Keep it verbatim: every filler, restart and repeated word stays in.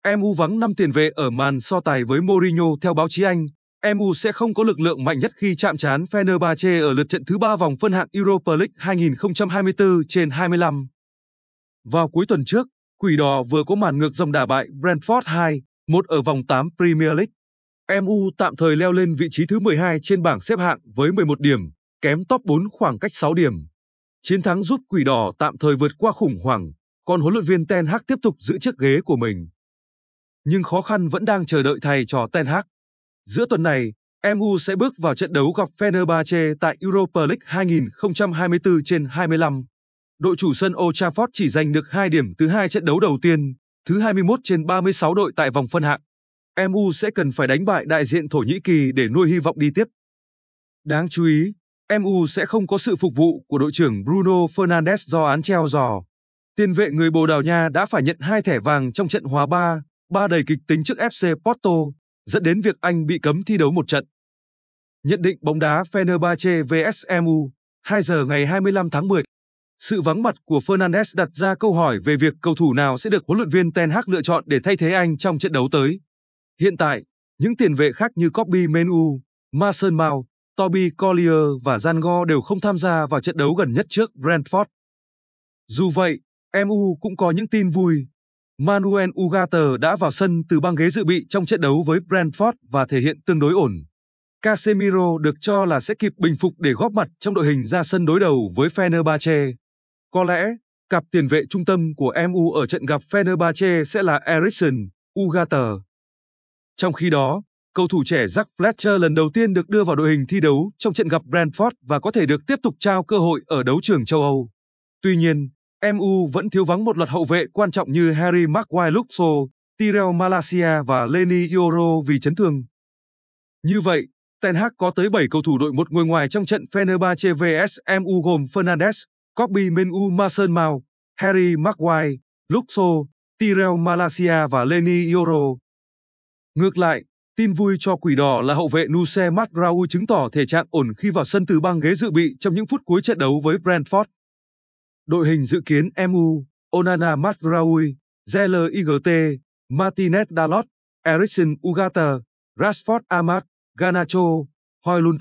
em u vắng năm tiền vệ ở màn so tài với Mourinho. Theo báo chí Anh, em u sẽ không có lực lượng mạnh nhất khi chạm trán Fenerbahce ở lượt trận thứ ba vòng phân hạng Europa League hai không hai tư trên hai mươi lăm. Vào cuối tuần trước, Quỷ đỏ vừa có màn ngược dòng đả bại Brentford hai một ở vòng tám Premier League. em u tạm thời leo lên vị trí thứ mười hai trên bảng xếp hạng với mười một điểm, kém top bốn khoảng cách sáu điểm. Chiến thắng giúp Quỷ đỏ tạm thời vượt qua khủng hoảng, còn huấn luyện viên Ten Hag tiếp tục giữ chiếc ghế của mình. Nhưng khó khăn vẫn đang chờ đợi thầy trò Ten Hag. Giữa tuần này, em u sẽ bước vào trận đấu gặp Fenerbahce tại Europa League hai không hai tư trên hai mươi lăm. Đội chủ sân Old Trafford chỉ giành được hai điểm từ hai trận đấu đầu tiên, thứ hai mươi mốt trên ba mươi sáu đội tại vòng phân hạng. em u sẽ cần phải đánh bại đại diện Thổ Nhĩ Kỳ để nuôi hy vọng đi tiếp. Đáng chú ý, em u sẽ không có sự phục vụ của đội trưởng Bruno Fernandes do án treo giò. Tiền vệ người Bồ Đào Nha đã phải nhận hai thẻ vàng trong trận hòa ba ba đầy kịch tính trước ép xê Porto, dẫn đến việc anh bị cấm thi đấu một trận. Nhận định bóng đá Fenerbahce vs em u, hai giờ ngày hai mươi lăm tháng mười. Sự vắng mặt của Fernandes đặt ra câu hỏi về việc cầu thủ nào sẽ được huấn luyện viên Ten Hag lựa chọn để thay thế anh trong trận đấu tới. Hiện tại, những tiền vệ khác như Kobbie Mainoo, Mason Mount, Toby Collier và Django đều không tham gia vào trận đấu gần nhất trước Brentford. Dù vậy, em u cũng có những tin vui. Manuel Ugarte đã vào sân từ băng ghế dự bị trong trận đấu với Brentford và thể hiện tương đối ổn. Casemiro được cho là sẽ kịp bình phục để góp mặt trong đội hình ra sân đối đầu với Fenerbahce. Có lẽ, cặp tiền vệ trung tâm của em u ở trận gặp Fenerbahce sẽ là Eriksen, Ugarte. Trong khi đó, cầu thủ trẻ Jack Fletcher lần đầu tiên được đưa vào đội hình thi đấu trong trận gặp Brentford và có thể được tiếp tục trao cơ hội ở đấu trường châu Âu. Tuy nhiên, em u vẫn thiếu vắng một loạt hậu vệ quan trọng như Harry Maguire, Luke Shaw, Tyrell Malacia và Leny Yoro vì chấn thương. Như vậy, Ten Hag có tới bảy cầu thủ đội một ngồi ngoài trong trận Fenerbahce vs em u gồm Fernandes, Kobbie Mainoo, Mason Mount, Harry Maguire, Luke Shaw, Tyrell Malacia và Leny Yoro. Ngược lại, tin vui cho Quỷ đỏ là hậu vệ Nusayr Mazraoui chứng tỏ thể trạng ổn khi vào sân từ băng ghế dự bị trong những phút cuối trận đấu với Brentford. Đội hình dự kiến em u: Onana, Mazraoui, Zeller, i giê tê, Martinez, Dalot, Eriksen, Ugarte, Rashford, Ahmad, Garnacho, Højlund.